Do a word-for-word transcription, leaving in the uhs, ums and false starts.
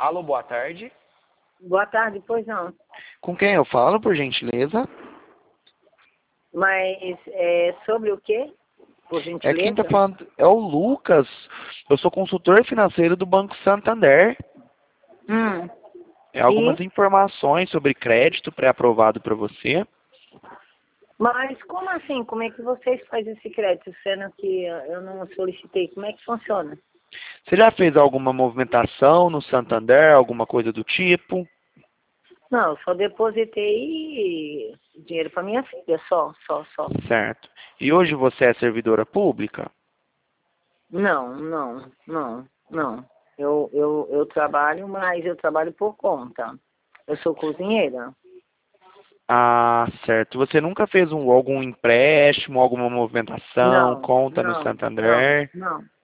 Alô, boa tarde. Boa tarde, pois não. Com quem eu falo, por gentileza? Mas é sobre o quê? Por É quem tá gentileza? falando, é o Lucas. Eu sou consultor financeiro do Banco Santander. Hum. É algumas E? informações sobre crédito pré-aprovado para você. Mas como assim? Como é que vocês fazem esse crédito, sendo que eu não solicitei? Como é que funciona? Você já fez alguma movimentação no Santander, alguma coisa do tipo? Não, eu só depositei dinheiro para minha filha, só, só, só. Certo. E hoje você é servidora pública? Não, não, não, não. Eu, eu, eu trabalho, mas eu trabalho por conta. Eu sou cozinheira. Ah, certo. Você nunca fez um, algum empréstimo, alguma movimentação, Não, conta no não, não, Santander? não.